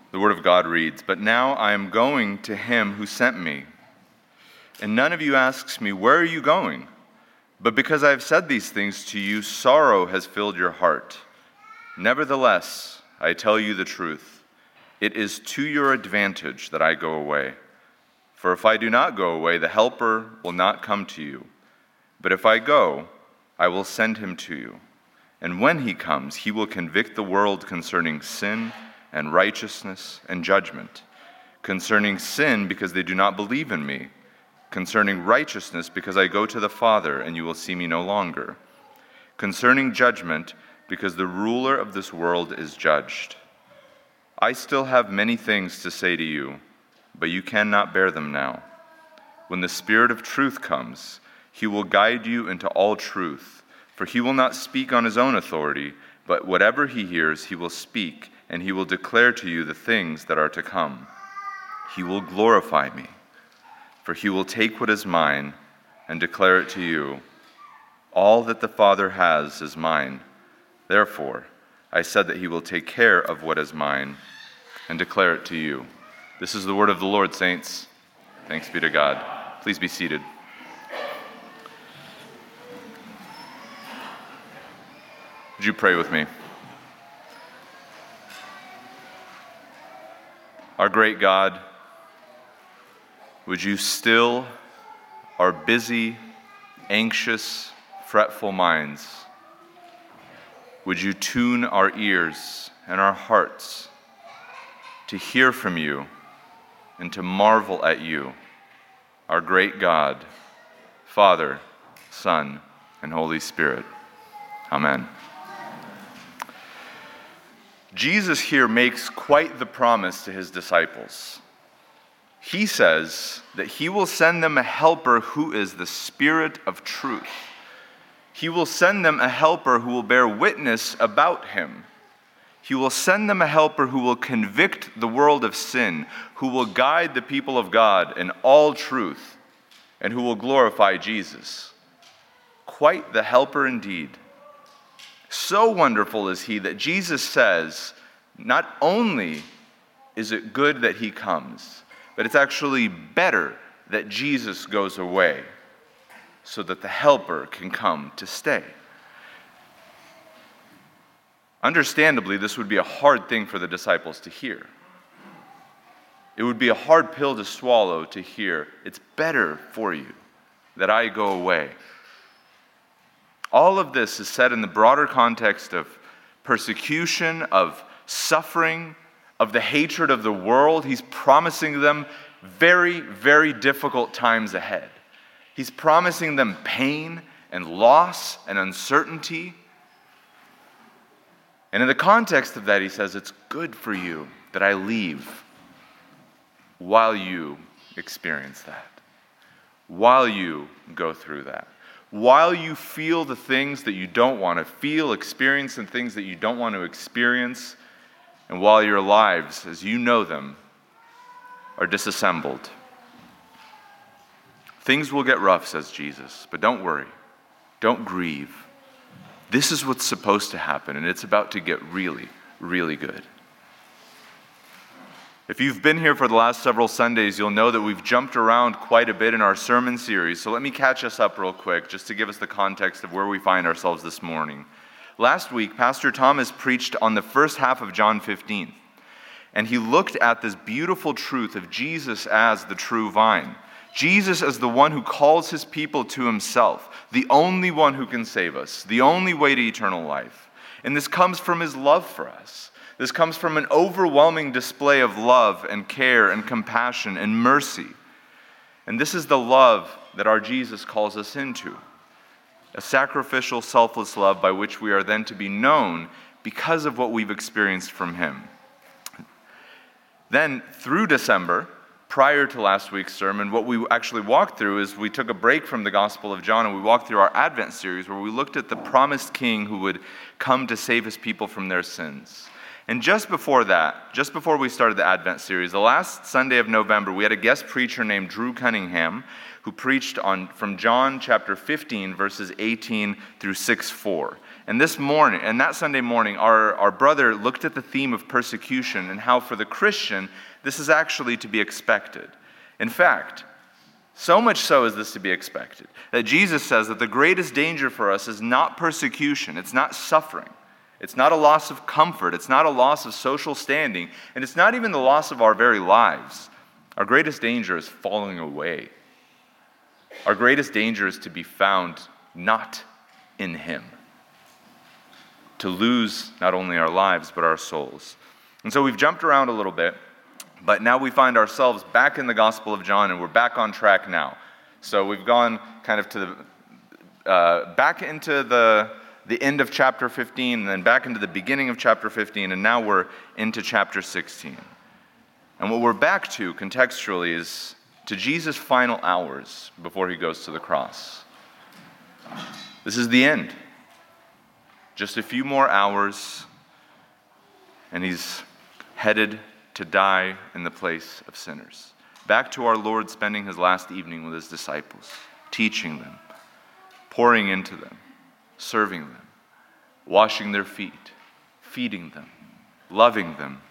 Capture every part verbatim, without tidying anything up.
The word of God reads, "But now I am going to him who sent me. And none of you asks me, 'Where are you going?' But because I have said these things to you, sorrow has filled your heart. Nevertheless, I tell you the truth. It is to your advantage that I go away. For if I do not go away, the Helper will not come to you. But if I go, I will send him to you. And when he comes, he will convict the world concerning sin and righteousness and judgment. Concerning sin, because they do not believe in me. Concerning righteousness, because I go to the Father, and you will see me no longer. Concerning judgment, because the ruler of this world is judged. I still have many things to say to you, but you cannot bear them now. When the Spirit of truth comes, he will guide you into all truth, for he will not speak on his own authority, but whatever he hears, he will speak, and he will declare to you the things that are to come. He will glorify me, for he will take what is mine and declare it to you. All that the Father has is mine. Therefore, I said that he will take care of what is mine and declare it to you." This is the word of the Lord, saints. Thanks be to God. Please be seated. Would you pray with me? Our great God, would you still our busy, anxious, fretful minds? Would you tune our ears and our hearts to hear from you and to marvel at you, our great God, Father, Son, and Holy Spirit. Amen. Jesus here makes quite the promise to his disciples. He says that he will send them a helper who is the Spirit of truth. He will send them a helper who will bear witness about him. He will send them a helper who will convict the world of sin, who will guide the people of God in all truth, and who will glorify Jesus. Quite the helper indeed. So wonderful is he that Jesus says, not only is it good that he comes, but it's actually better that Jesus goes away so that the helper can come to stay. Understandably, this would be a hard thing for the disciples to hear. It would be a hard pill to swallow to hear, it's better for you that I go away. All of this is said in the broader context of persecution, of suffering, of the hatred of the world. He's promising them very, very difficult times ahead. He's promising them pain and loss and uncertainty. And in the context of that, he says, it's good for you that I leave while you experience that, while you go through that. While you feel the things that you don't want to feel, experience the things that you don't want to experience, and while your lives, as you know them, are disassembled. Things will get rough, says Jesus, but don't worry. Don't grieve. This is what's supposed to happen, and it's about to get really, really good. If you've been here for the last several Sundays, you'll know that we've jumped around quite a bit in our sermon series. So let me catch us up real quick, just to give us the context of where we find ourselves this morning. Last week, Pastor Thomas preached on the first half of John fifteen. And he looked at this beautiful truth of Jesus as the true vine. Jesus as the one who calls his people to himself, the only one who can save us, the only way to eternal life. And this comes from his love for us. This comes from an overwhelming display of love and care and compassion and mercy. And this is the love that our Jesus calls us into. A sacrificial, selfless love by which we are then to be known because of what we've experienced from him. Then, through December, prior to last week's sermon, what we actually walked through is we took a break from the Gospel of John and we walked through our Advent series where we looked at the promised King who would come to save his people from their sins. And just before that, just before we started the Advent series, the last Sunday of November, we had a guest preacher named Drew Cunningham who preached on from John chapter fifteen, verses eighteen through six four. And this morning, and that Sunday morning, our, our brother looked at the theme of persecution and how for the Christian, this is actually to be expected. In fact, so much so is this to be expected, that Jesus says that the greatest danger for us is not persecution, it's not suffering, it's not a loss of comfort, it's not a loss of social standing, and it's not even the loss of our very lives. Our greatest danger is falling away. Our greatest danger is to be found not in Him. To lose not only our lives, but our souls. And so we've jumped around a little bit, but now we find ourselves back in the Gospel of John, and we're back on track now. So we've gone kind of to the, uh, back into the, the end of chapter fifteen, and then back into the beginning of chapter fifteen, and now we're into chapter sixteen. And what we're back to contextually is to Jesus' final hours before He goes to the cross. This is the end. Just a few more hours, and He's headed to die in the place of sinners. Back to our Lord spending His last evening with His disciples, teaching them, pouring into them, serving them, washing their feet, feeding them, loving them.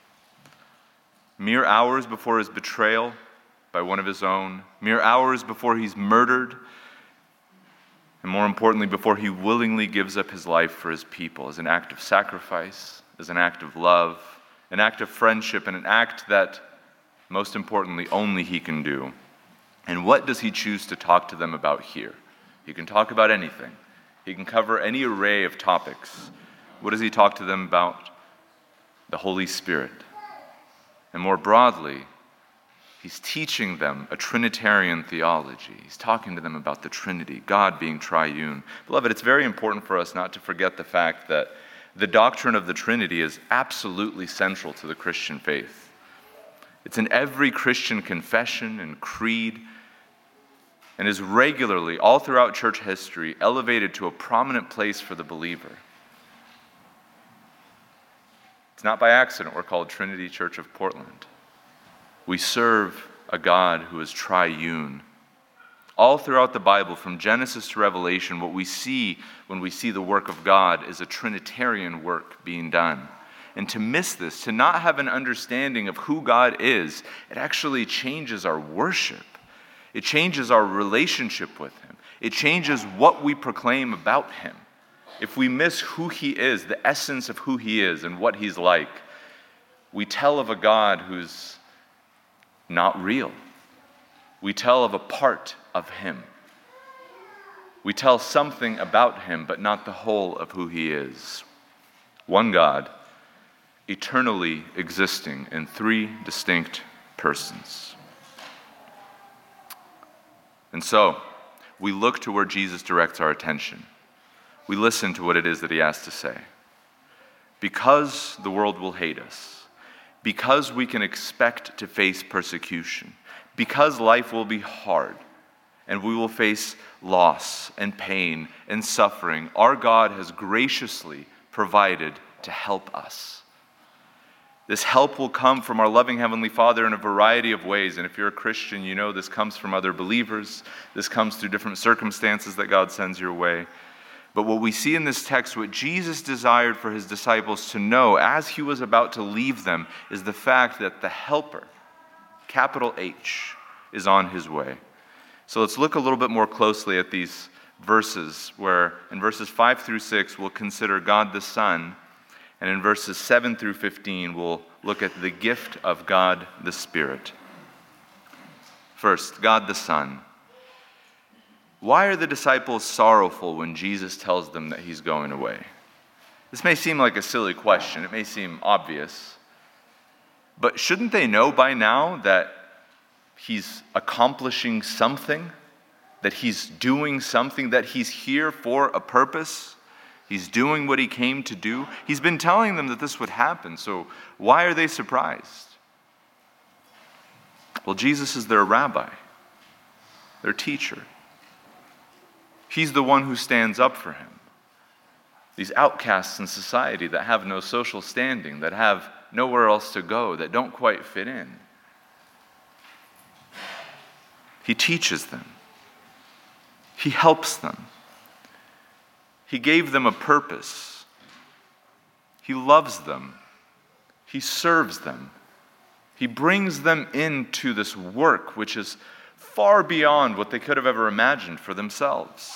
Mere hours before His betrayal by one of His own, mere hours before He's murdered, and more importantly, before He willingly gives up His life for His people as an act of sacrifice, as an act of love, an act of friendship, and an act that, most importantly, only He can do. And what does He choose to talk to them about here? He can talk about anything. He can cover any array of topics. What does He talk to them about? The Holy Spirit. And more broadly, He's teaching them a Trinitarian theology. He's talking to them about the Trinity, God being triune. Beloved, it's very important for us not to forget the fact that the doctrine of the Trinity is absolutely central to the Christian faith. It's in every Christian confession and creed, and is regularly, all throughout church history, elevated to a prominent place for the believer. It's not by accident we're called Trinity Church of Portland. We serve a God who is triune. All throughout the Bible, from Genesis to Revelation, what we see when we see the work of God is a Trinitarian work being done. And to miss this, to not have an understanding of who God is, it actually changes our worship. It changes our relationship with Him. It changes what we proclaim about Him. If we miss who He is, the essence of who He is and what He's like, we tell of a God who's not real. We tell of a part of Him. We tell something about Him, but not the whole of who He is. One God, eternally existing in three distinct persons. And so, we look to where Jesus directs our attention. We listen to what it is that He has to say. Because the world will hate us, because we can expect to face persecution, because life will be hard, and we will face loss and pain and suffering, our God has graciously provided to help us. This help will come from our loving Heavenly Father in a variety of ways, and if you're a Christian, you know this comes from other believers. This comes through different circumstances that God sends your way. But what we see in this text, what Jesus desired for His disciples to know as He was about to leave them, is the fact that the Helper, capital H, is on His way. So let's look a little bit more closely at these verses, where in verses five through six, we'll consider God the Son, and in verses seven through fifteen, we'll look at the gift of God the Spirit. First, God the Son. Why are the disciples sorrowful when Jesus tells them that He's going away? This may seem like a silly question. It may seem obvious. But shouldn't they know by now that He's accomplishing something? That He's doing something? That He's here for a purpose? He's doing what He came to do? He's been telling them that this would happen, so why are they surprised? Well, Jesus is their rabbi, their teacher. He's the one who stands up for Him. These outcasts in society that have no social standing, that have nowhere else to go, that don't quite fit in. He teaches them. He helps them. He gave them a purpose. He loves them. He serves them. He brings them into this work which is far beyond what they could have ever imagined for themselves.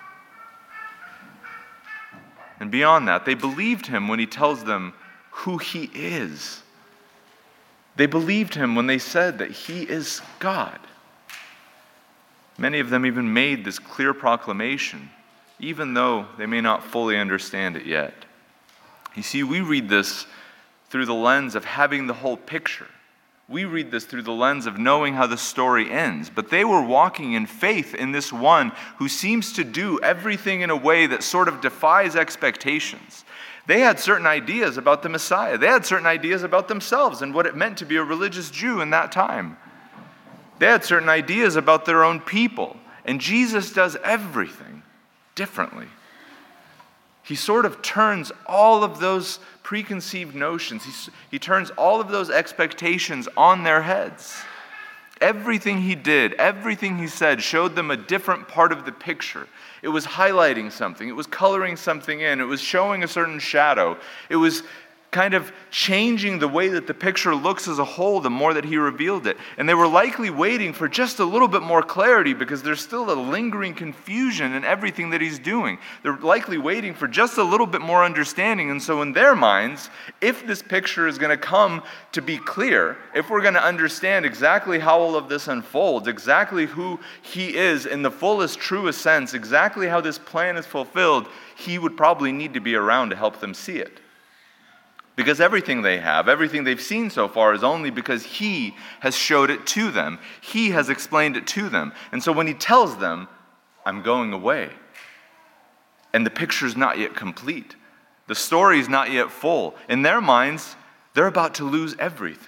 And beyond that, they believed him when he tells them who he is. They believed him when they said that he is God. Many of them even made this clear proclamation, even though they may not fully understand it yet. You see, we read this through the lens of having the whole picture. We read this through the lens of knowing how the story ends. But they were walking in faith in this one who seems to do everything in a way that sort of defies expectations. They had certain ideas about the Messiah. They had certain ideas about themselves and what it meant to be a religious Jew in that time. They had certain ideas about their own people. And Jesus does everything differently. He sort of turns all of those preconceived notions, he, he turns all of those expectations on their heads. Everything he did, everything he said showed them a different part of the picture. It was highlighting something. It was coloring something in. It was showing a certain shadow. It was kind of changing the way that the picture looks as a whole the more that he revealed it. And they were likely waiting for just a little bit more clarity because there's still a lingering confusion in everything that he's doing. They're likely waiting for just a little bit more understanding. And so in their minds, if this picture is going to come to be clear, if we're going to understand exactly how all of this unfolds, exactly who he is in the fullest, truest sense, exactly how this plan is fulfilled, he would probably need to be around to help them see it. Because everything they have, everything they've seen so far is only because he has showed it to them. He has explained it to them. And so when he tells them, I'm going away, and the picture's not yet complete, the story's not yet full, in their minds, they're about to lose everything.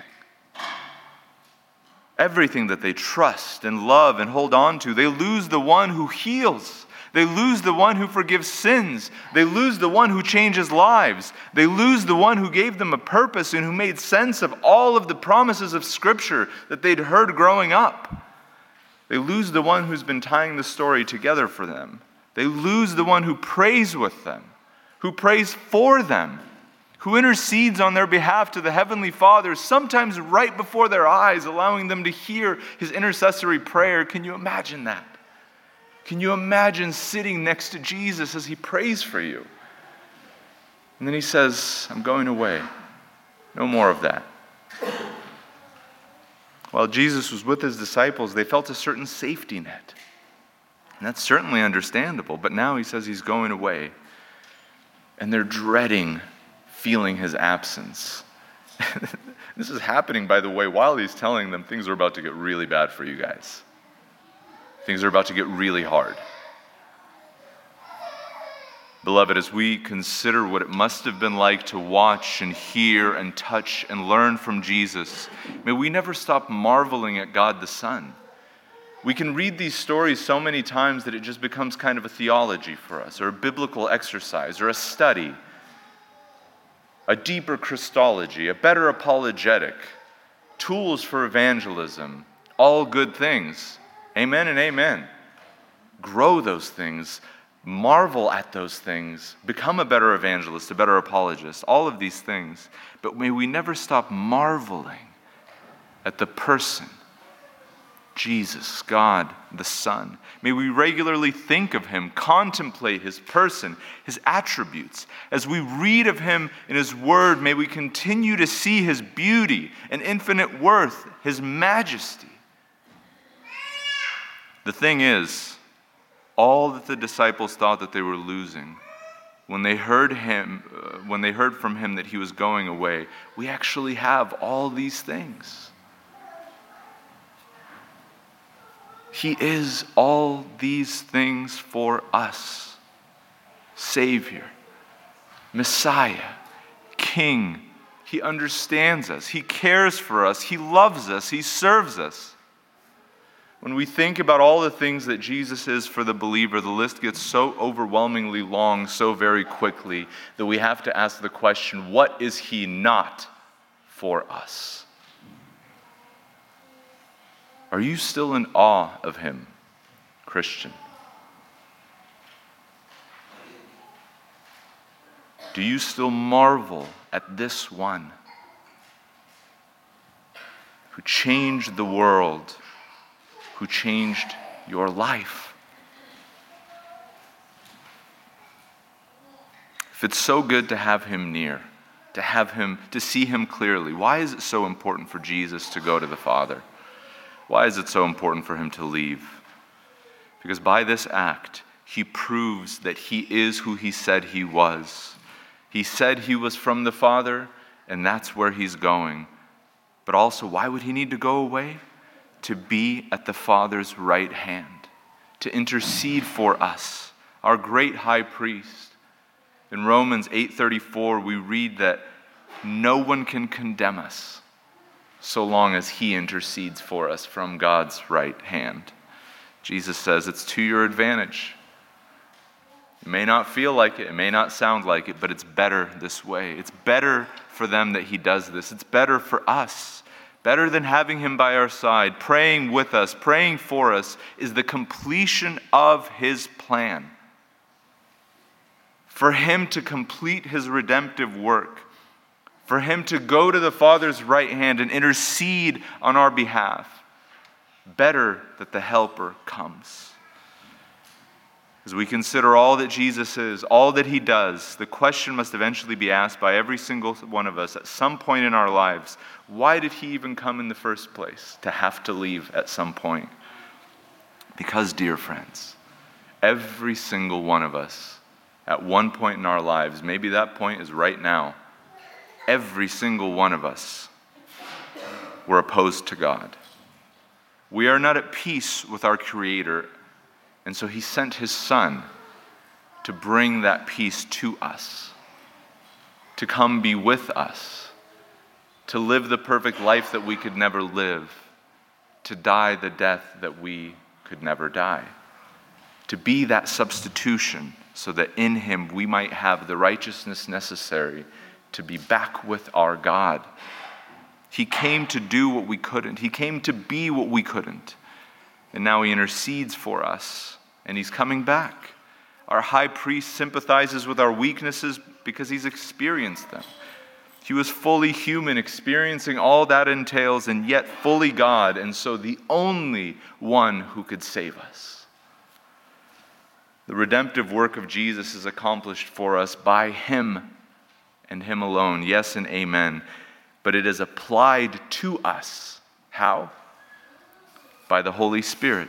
Everything that they trust and love and hold on to. They lose the one who heals. They lose the one who forgives sins. They lose the one who changes lives. They lose the one who gave them a purpose and who made sense of all of the promises of Scripture that they'd heard growing up. They lose the one who's been tying the story together for them. They lose the one who prays with them, who prays for them, who intercedes on their behalf to the Heavenly Father, sometimes right before their eyes, allowing them to hear his intercessory prayer. Can you imagine that? Can you imagine sitting next to Jesus as he prays for you? And then he says, I'm going away. No more of that. While Jesus was with his disciples, they felt a certain safety net. And that's certainly understandable. But now he says he's going away. And they're dreading feeling his absence. This is happening, by the way, while he's telling them things are about to get really bad for you guys. Things are about to get really hard. Beloved, as we consider what it must have been like to watch and hear and touch and learn from Jesus, may we never stop marveling at God the Son. We can read these stories so many times that it just becomes kind of a theology for us, or a biblical exercise, or a study, a deeper Christology, a better apologetic, tools for evangelism, all good things. Amen and amen. Grow those things. Marvel at those things. Become a better evangelist, a better apologist. All of these things. But may we never stop marveling at the person, Jesus, God, the Son. May we regularly think of him, contemplate his person, his attributes. As we read of him in his word, may we continue to see his beauty and infinite worth, his majesty. The thing is, all that the disciples thought that they were losing, when they heard him, uh, when they heard from him that he was going away, we actually have all these things. He is all these things for us. Savior, Messiah, King. He understands us. He cares for us. He loves us. He serves us. When we think about all the things that Jesus is for the believer, the list gets so overwhelmingly long so very quickly that we have to ask the question, what is he not for us? Are you still in awe of him, Christian? Do you still marvel at this one who changed the world, who changed your life? If it's so good to have him near, to have him, to see him clearly, why is it so important for Jesus to go to the Father? Why is it so important for him to leave? Because by this act, he proves that he is who he said he was. He said he was from the Father, and that's where he's going. But also, why would he need to go away? To be at the Father's right hand, to intercede for us, our great high priest. In Romans eight thirty-four, we read that no one can condemn us so long as he intercedes for us from God's right hand. Jesus says it's to your advantage. It may not feel like it, it may not sound like it, but it's better this way. It's better for them that he does this. It's better for us. Better than having him by our side, praying with us, praying for us, is the completion of his plan. For him to complete his redemptive work, for him to go to the Father's right hand and intercede on our behalf. Better that the Helper comes. As we consider all that Jesus is, all that he does, the question must eventually be asked by every single one of us at some point in our lives, why did he even come in the first place to have to leave at some point? Because, dear friends, every single one of us, at one point in our lives, maybe that point is right now, every single one of us were opposed to God. We are not at peace with our Creator, and so he sent his Son to bring that peace to us, to come be with us, to live the perfect life that we could never live, to die the death that we could never die, to be that substitution so that in him we might have the righteousness necessary to be back with our God. He came to do what we couldn't. He came to be what we couldn't. And now he intercedes for us, and he's coming back. Our high priest sympathizes with our weaknesses because he's experienced them. He was fully human, experiencing all that entails, and yet fully God, and so the only one who could save us. The redemptive work of Jesus is accomplished for us by him and him alone. Yes and amen. But it is applied to us. How? By the Holy Spirit.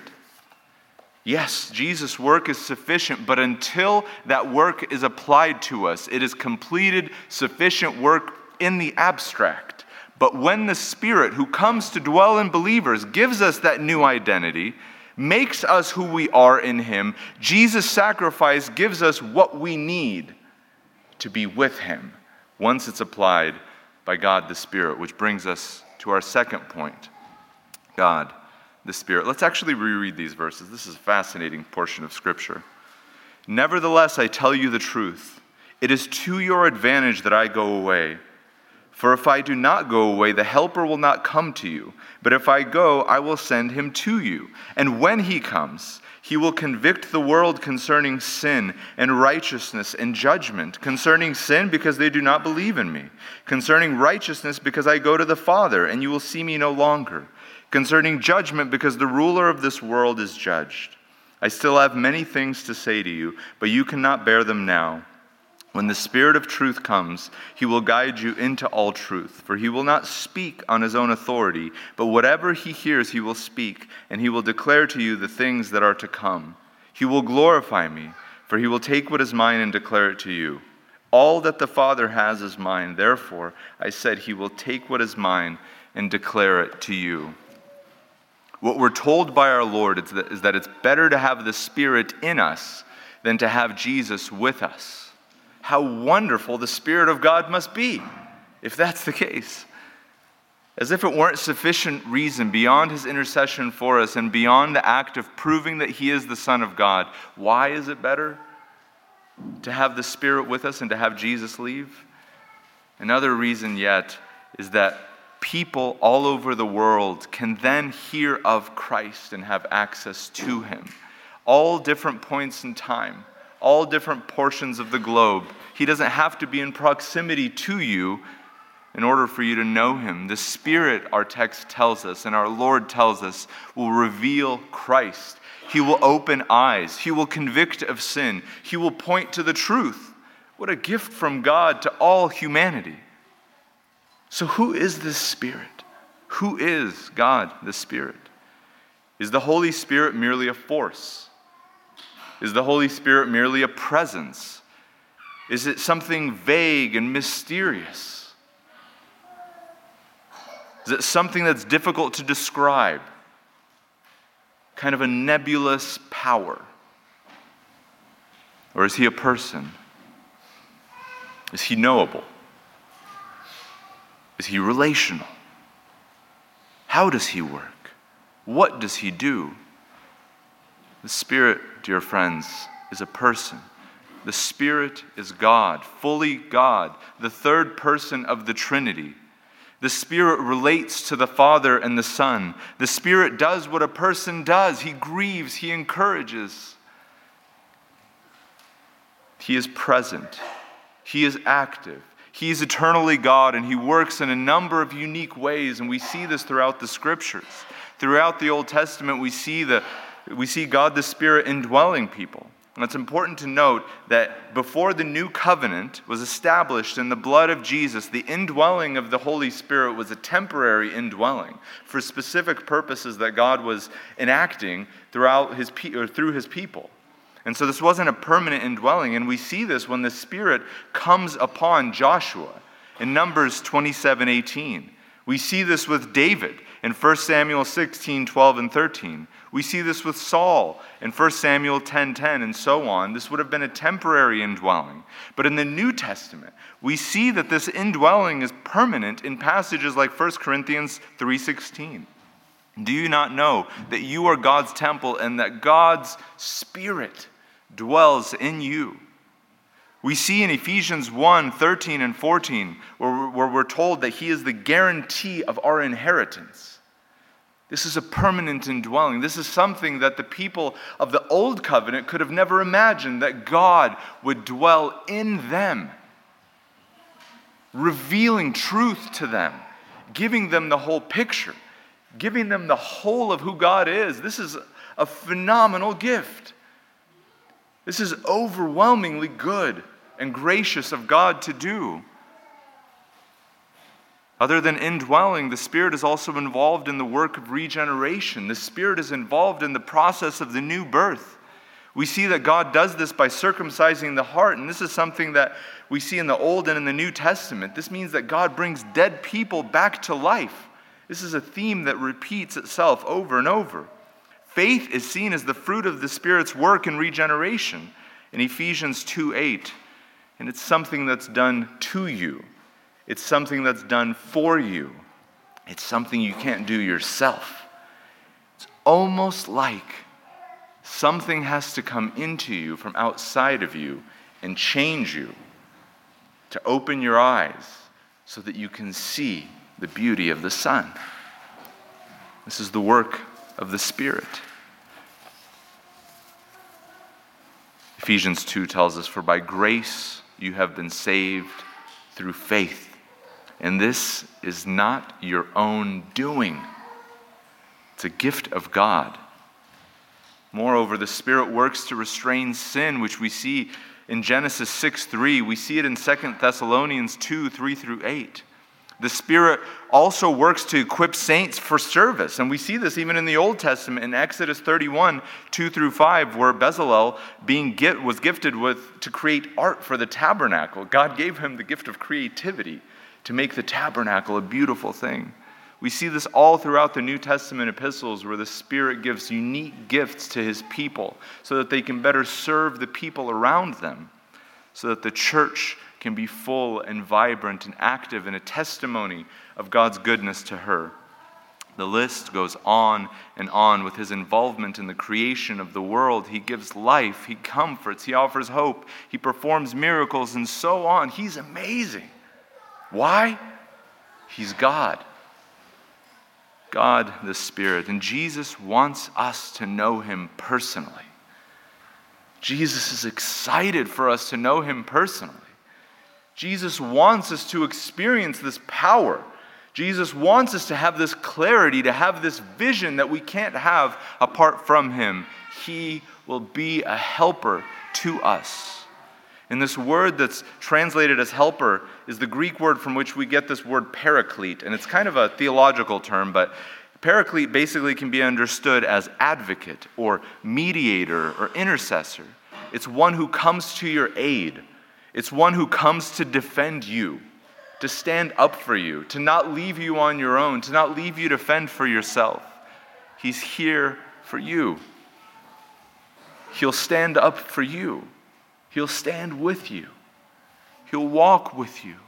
Yes, Jesus' work is sufficient, but until that work is applied to us, it is completed, sufficient work in the abstract. But when the Spirit, who comes to dwell in believers, gives us that new identity, makes us who we are in him, Jesus' sacrifice gives us what we need to be with him once it's applied by God the Spirit, which brings us to our second point, God the Spirit. Let's actually reread these verses. This is a fascinating portion of Scripture. Nevertheless, I tell you the truth. It is to your advantage that I go away. For if I do not go away, the Helper will not come to you. But if I go, I will send him to you. And when he comes, he will convict the world concerning sin and righteousness and judgment. Concerning sin, because they do not believe in me. Concerning righteousness, because I go to the Father, and you will see me no longer. Concerning judgment, because the ruler of this world is judged. I still have many things to say to you, but you cannot bear them now. When the Spirit of truth comes, he will guide you into all truth. For he will not speak on his own authority, but whatever he hears he will speak, and he will declare to you the things that are to come. He will glorify me, for he will take what is mine and declare it to you. All that the Father has is mine. Therefore, I said he will take what is mine and declare it to you. What we're told by our Lord is that, is that it's better to have the Spirit in us than to have Jesus with us. How wonderful the Spirit of God must be, if that's the case. As if it weren't sufficient reason beyond his intercession for us and beyond the act of proving that he is the Son of God, why is it better to have the Spirit with us and to have Jesus leave? Another reason yet is that people all over the world can then hear of Christ and have access to him. All different points in time, all different portions of the globe. He doesn't have to be in proximity to you in order for you to know him. The Spirit, our text tells us, and our Lord tells us, will reveal Christ. He will open eyes. He will convict of sin. He will point to the truth. What a gift from God to all humanity. So who is this Spirit? Who is God the Spirit? Is the Holy Spirit merely a force? Is the Holy Spirit merely a presence? Is it something vague and mysterious? Is it something that's difficult to describe? Kind of a nebulous power? Or is he a person? Is he knowable? Is he relational? How does he work? What does he do? The Spirit, dear friends, is a person. The Spirit is God, fully God, the third person of the Trinity. The Spirit relates to the Father and the Son. The Spirit does what a person does. He grieves, he encourages. He is present. He is active. He is eternally God, and he works in a number of unique ways, and we see this throughout the Scriptures. Throughout the Old Testament, we see the we see God the Spirit indwelling people. And it's important to note that before the new covenant was established in the blood of Jesus, the indwelling of the Holy Spirit was a temporary indwelling for specific purposes that God was enacting throughout his pe- or through his people. And so this wasn't a permanent indwelling, and we see this when the Spirit comes upon Joshua in Numbers twenty-seven eighteen. We see this with David in First Samuel sixteen twelve and thirteen. We see this with Saul in First Samuel ten ten and so on. This would have been a temporary indwelling. But in the New Testament, we see that this indwelling is permanent in passages like First Corinthians three sixteen. Do you not know that you are God's temple and that God's Spirit dwells in you? We see in Ephesians one thirteen and fourteen where, where we're told that he is the guarantee of our inheritance. This is a permanent indwelling. This is something that the people of the Old Covenant could have never imagined, that God would dwell in them, revealing truth to them, giving them the whole picture, giving them the whole of who God is. This is a phenomenal gift. This is overwhelmingly good and gracious of God to do. Other than indwelling, the Spirit is also involved in the work of regeneration. The Spirit is involved in the process of the new birth. We see that God does this by circumcising the heart, and this is something that we see in the Old and in the New Testament. This means that God brings dead people back to life. This is a theme that repeats itself over and over. Faith is seen as the fruit of the Spirit's work in regeneration in Ephesians two eight, and it's something that's done to you. It's something that's done for you. It's something you can't do yourself. It's almost like something has to come into you from outside of you and change you, to open your eyes so that you can see the beauty of the sun. This is the work of the Spirit. Ephesians two tells us, "For by grace you have been saved through faith. And this is not your own doing. It's a gift of God." Moreover, the Spirit works to restrain sin, which we see in Genesis six three. We see it in Second Thessalonians two three through eight. The Spirit also works to equip saints for service. And we see this even in the Old Testament in Exodus thirty-one, two through five, where Bezalel being get, was gifted with to create art for the tabernacle. God gave him the gift of creativity to make the tabernacle a beautiful thing. We see this all throughout the New Testament epistles, where the Spirit gives unique gifts to his people so that they can better serve the people around them, so that the church can be full and vibrant and active in a testimony of God's goodness to her. The list goes on and on with his involvement in the creation of the world. He gives life, he comforts, he offers hope, he performs miracles, and so on. He's amazing. Why? He's God. God the Spirit. And Jesus wants us to know him personally. Jesus is excited for us to know him personally. Jesus wants us to experience this power. Jesus wants us to have this clarity, to have this vision that we can't have apart from him. He will be a helper to us. And this word that's translated as helper is the Greek word from which we get this word paraclete. And it's kind of a theological term, but paraclete basically can be understood as advocate or mediator or intercessor. It's one who comes to your aid. It's one who comes to defend you, to stand up for you, to not leave you on your own, to not leave you to fend for yourself. He's here for you. He'll stand up for you. He'll stand with you. He'll walk with you.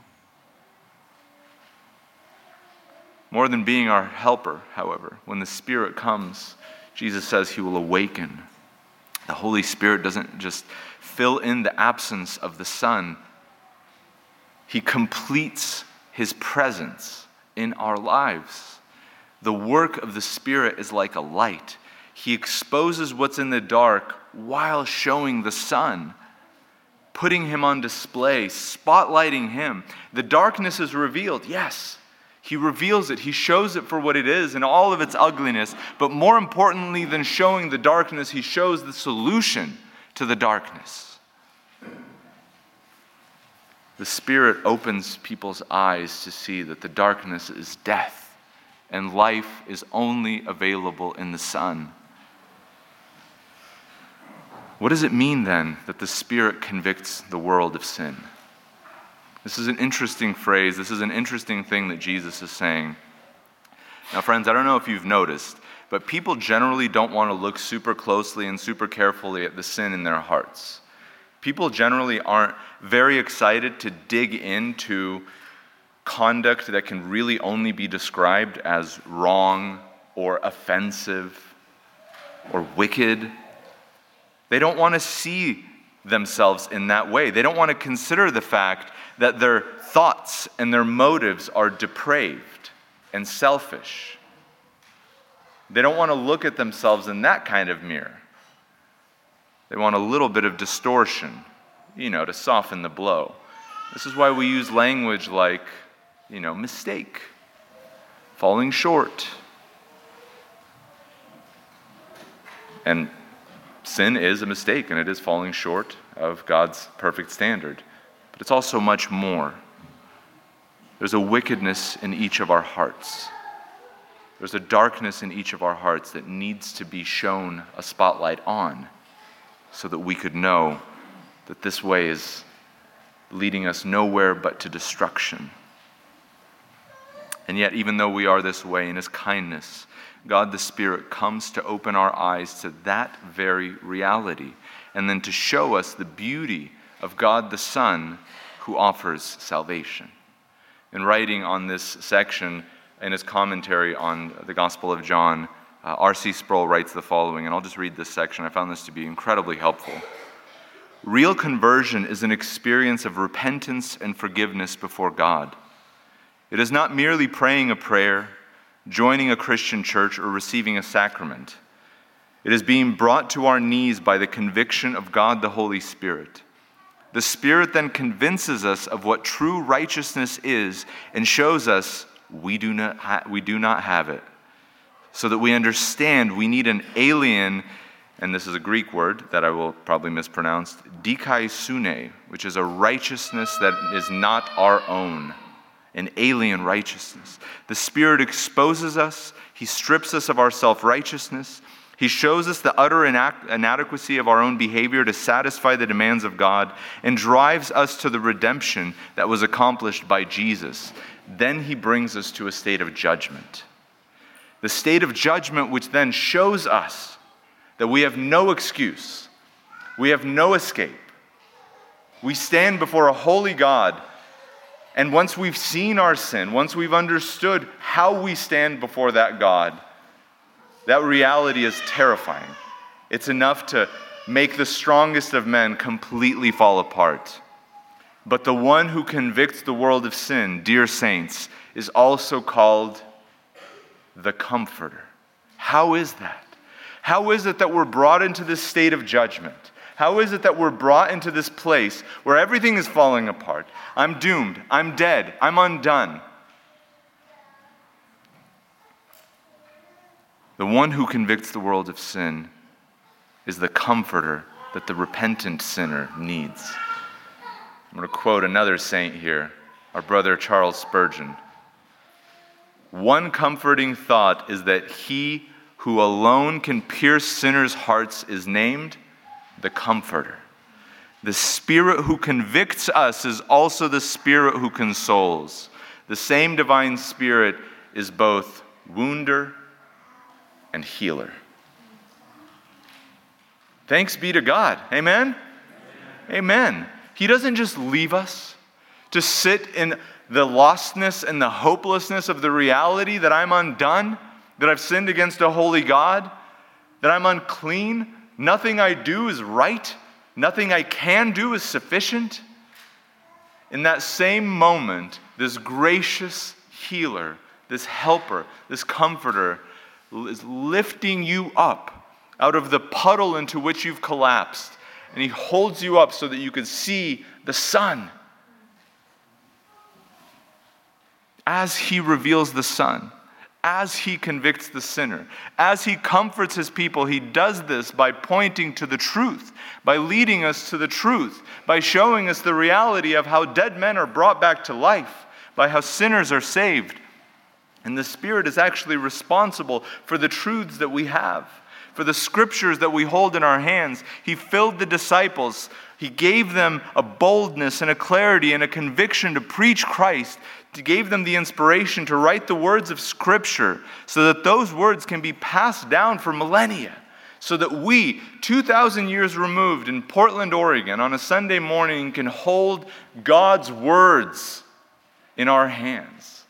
More than being our helper, however, when the Spirit comes, Jesus says he will awaken. The Holy Spirit doesn't just fill in the absence of the Son. He completes his presence in our lives. The work of the Spirit is like a light. He exposes what's in the dark while showing the sun, putting him on display, spotlighting him. The darkness is revealed, yes. He reveals it. He shows it for what it is in all of its ugliness. But more importantly than showing the darkness, he shows the solution to the darkness. The Spirit opens people's eyes to see that the darkness is death and life is only available in the Son. What does it mean then that the Spirit convicts the world of sin? This is an interesting phrase. This is an interesting thing that Jesus is saying. Now, friends, I don't know if you've noticed, but people generally don't want to look super closely and super carefully at the sin in their hearts. People generally aren't very excited to dig into conduct that can really only be described as wrong or offensive or wicked. They don't want to see themselves in that way. They don't want to consider the fact that their thoughts and their motives are depraved and selfish. They don't want to look at themselves in that kind of mirror. They want a little bit of distortion, you know, to soften the blow. This is why we use language like, you know, mistake, falling short. And sin is a mistake, and it is falling short of God's perfect standard. But it's also much more. There's a wickedness in each of our hearts. There's a darkness in each of our hearts that needs to be shown a spotlight on so that we could know that this way is leading us nowhere but to destruction. And yet, even though we are this way in his kindness, God the Spirit comes to open our eyes to that very reality and then to show us the beauty of God the Son who offers salvation. In writing on this section in his commentary on the Gospel of John, uh, R C Sproul writes the following, and I'll just read this section. I found this to be incredibly helpful. Real conversion is an experience of repentance and forgiveness before God. It is not merely praying a prayer, joining a Christian church, or receiving a sacrament. It is being brought to our knees by the conviction of God the Holy Spirit. The Spirit then convinces us of what true righteousness is and shows us we do not ha- we do not have it, so that we understand we need an alien, and this is a Greek word that I will probably mispronounce, dikaisune, which is a righteousness that is not our own. An alien righteousness. The Spirit exposes us. He strips us of our self-righteousness. He shows us the utter inadequacy of our own behavior to satisfy the demands of God and drives us to the redemption that was accomplished by Jesus. Then he brings us to a state of judgment. The state of judgment which then shows us that we have no excuse. We have no escape. We stand before a holy God. And once we've seen our sin, once we've understood how we stand before that God, that reality is terrifying. It's enough to make the strongest of men completely fall apart. But the one who convicts the world of sin, dear saints, is also called the Comforter. How is that? How is it that we're brought into this state of judgment? How is it that we're brought into this place where everything is falling apart? I'm doomed. I'm dead. I'm undone. The one who convicts the world of sin is the comforter that the repentant sinner needs. I'm going to quote another saint here, our brother Charles Spurgeon. One comforting thought is that he who alone can pierce sinners' hearts is named the Comforter. The Spirit who convicts us is also the Spirit who consoles. The same divine Spirit is both wounder and healer. Thanks be to God. Amen? Amen. He doesn't just leave us to sit in the lostness and the hopelessness of the reality that I'm undone, that I've sinned against a holy God, that I'm unclean. Nothing I do is right. Nothing I can do is sufficient. In that same moment, this gracious healer, this helper, this comforter is lifting you up out of the puddle into which you've collapsed. And he holds you up so that you can see the sun. As he reveals the sun, as he convicts the sinner, as he comforts his people, he does this by pointing to the truth, by leading us to the truth, by showing us the reality of how dead men are brought back to life, by how sinners are saved. And the Spirit is actually responsible for the truths that we have, for the scriptures that we hold in our hands. He filled the disciples. He gave them a boldness and a clarity and a conviction to preach Christ. He gave them the inspiration to write the words of Scripture so that those words can be passed down for millennia. So that we, two thousand years removed in Portland, Oregon, on a Sunday morning can hold God's words in our hands.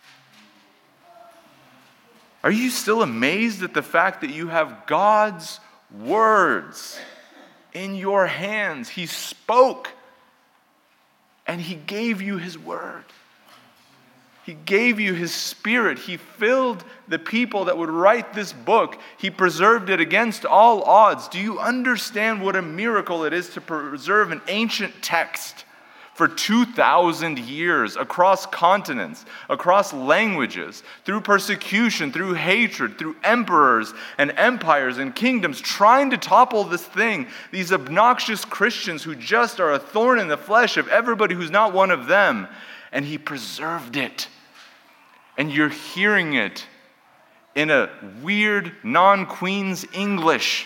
Are you still amazed at the fact that you have God's words in your hands? He spoke and He gave you His word. He gave you His Spirit. He filled the people that would write this book. He preserved it against all odds. Do you understand what a miracle it is to preserve an ancient text for two thousand years across continents, across languages, through persecution, through hatred, through emperors and empires and kingdoms trying to topple this thing, these obnoxious Christians who just are a thorn in the flesh of everybody who's not one of them, and He preserved it. And you're hearing it in a weird non-Queen's English.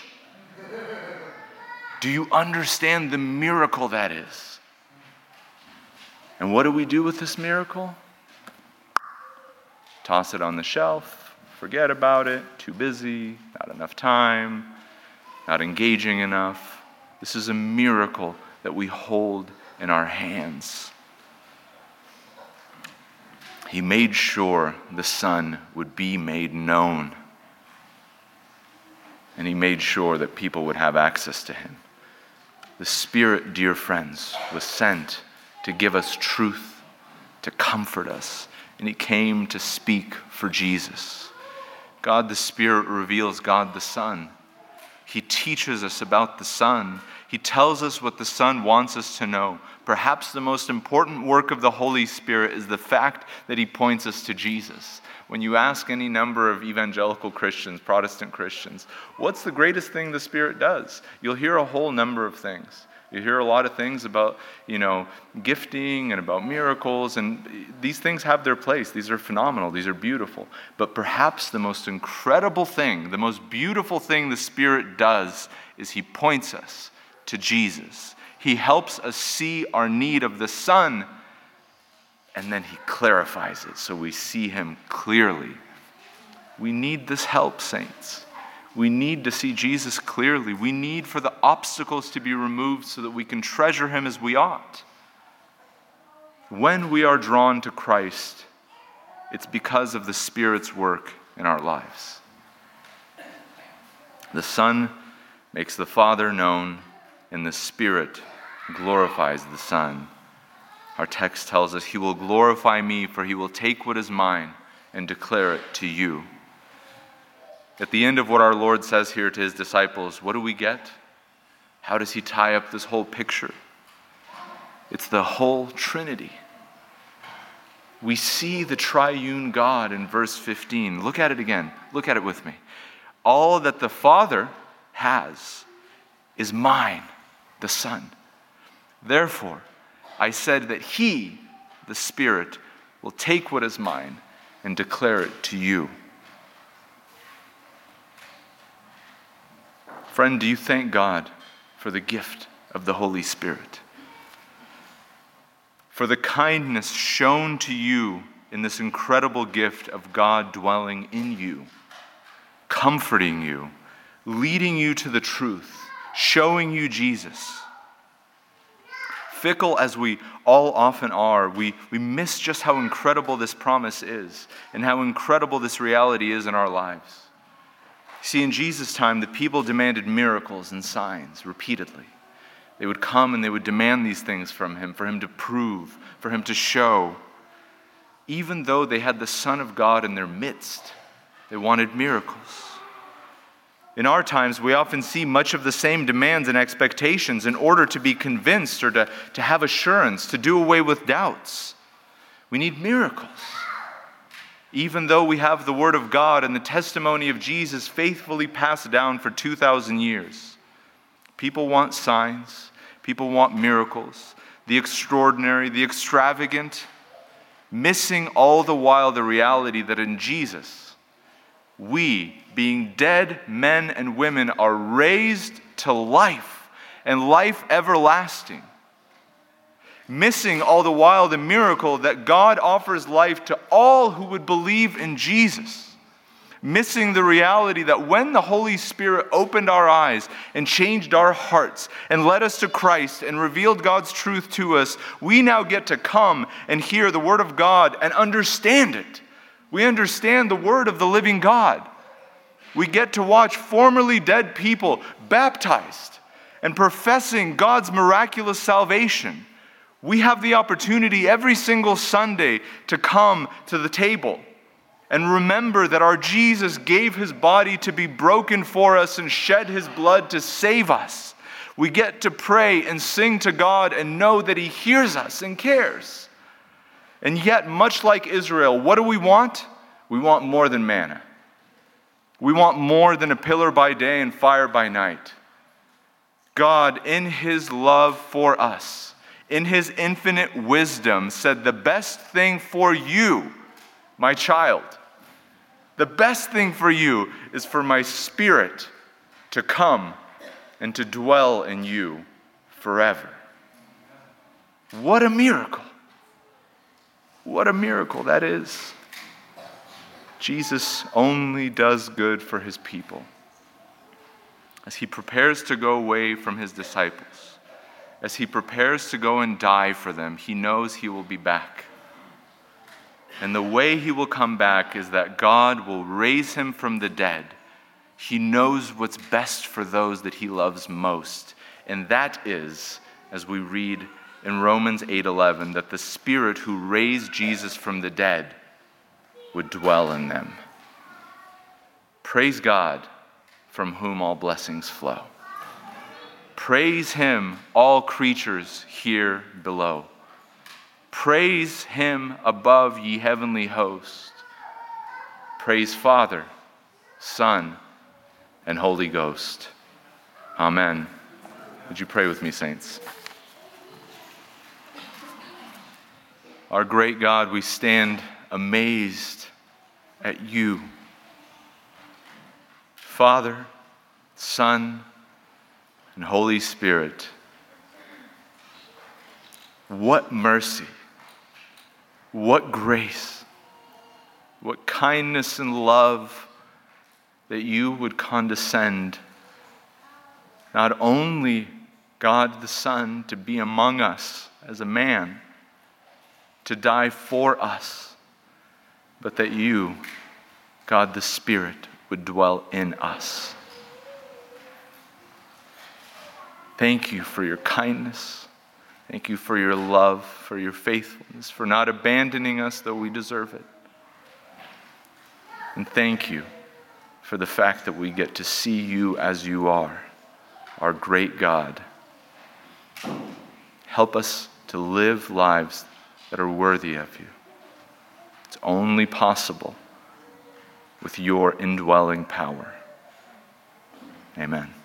Do you understand the miracle that is? And what do we do with this miracle? Toss it on the shelf, forget about it, too busy, not enough time, not engaging enough. This is a miracle that we hold in our hands. He made sure the Son would be made known. And He made sure that people would have access to Him. The Spirit, dear friends, was sent to give us truth, to comfort us. And He came to speak for Jesus. God the Spirit reveals God the Son. He teaches us about the Son. He tells us what the Son wants us to know. Perhaps the most important work of the Holy Spirit is the fact that He points us to Jesus. When you ask any number of evangelical Christians, Protestant Christians, what's the greatest thing the Spirit does? You'll hear a whole number of things. You hear a lot of things about, you know, gifting and about miracles, and these things have their place. These are phenomenal. These are beautiful. But perhaps the most incredible thing, the most beautiful thing the Spirit does is He points us to Jesus. He helps us see our need of the Son, and then He clarifies it so we see Him clearly. We need this help, saints. We need to see Jesus clearly. We need for the obstacles to be removed so that we can treasure Him as we ought. When we are drawn to Christ, it's because of the Spirit's work in our lives. The Son makes the Father known, and the Spirit glorifies the Son. Our text tells us, He will glorify me, for He will take what is mine and declare it to you. At the end of what our Lord says here to His disciples, what do we get? How does he tie up this whole picture? It's the whole Trinity. We see the triune God in verse fifteen. Look at it again. Look at it with me. All that the Father has is mine, the Son. Therefore, I said that he, the Spirit, will take what is mine and declare it to you. Friend, do you thank God for the gift of the Holy Spirit? For the kindness shown to you in this incredible gift of God dwelling in you, comforting you, leading you to the truth, showing you Jesus. Fickle as we all often are, we, we miss just how incredible this promise is and how incredible this reality is in our lives. See, in Jesus' time, the people demanded miracles and signs repeatedly. They would come and they would demand these things from him, for him to prove, for him to show. Even though they had the Son of God in their midst, they wanted miracles. In our times, we often see much of the same demands and expectations in order to be convinced or to, to have assurance, to do away with doubts. We need miracles. Even though we have the Word of God and the testimony of Jesus faithfully passed down for two thousand years, people want signs, people want miracles, the extraordinary, the extravagant, missing all the while the reality that in Jesus, we, being dead men and women, are raised to life and life everlasting. Missing all the while the miracle that God offers life to all who would believe in Jesus. Missing the reality that when the Holy Spirit opened our eyes and changed our hearts and led us to Christ and revealed God's truth to us, we now get to come and hear the Word of God and understand it. We understand the Word of the living God. We get to watch formerly dead people baptized and professing God's miraculous salvation. We have the opportunity every single Sunday to come to the table and remember that our Jesus gave his body to be broken for us and shed his blood to save us. We get to pray and sing to God and know that he hears us and cares. And yet, much like Israel, what do we want? We want more than manna. We want more than a pillar by day and fire by night. God, in his love for us, in his infinite wisdom, said the best thing for you, my child, the best thing for you is for my Spirit to come and to dwell in you forever. What a miracle. What a miracle that is. Jesus only does good for his people. As he prepares to go away from his disciples, as he prepares to go and die for them, he knows he will be back. And the way he will come back is that God will raise him from the dead. He knows what's best for those that he loves most. And that is, as we read in Romans eight eleven, that the Spirit who raised Jesus from the dead would dwell in them. Praise God, from whom all blessings flow. Praise him, all creatures here below. Praise him above, ye heavenly host. Praise Father, Son, and Holy Ghost. Amen. Would you pray with me, saints? Our great God, we stand amazed at you. Father, Son, and Holy Spirit. What mercy, what grace, what kindness and love that you would condescend, not only God the Son to be among us as a man, to die for us, but that you, God the Spirit, would dwell in us. Thank you for your kindness. Thank you for your love, for your faithfulness, for not abandoning us though we deserve it. And thank you for the fact that we get to see you as you are, our great God. Help us to live lives that are worthy of you. It's only possible with your indwelling power. Amen.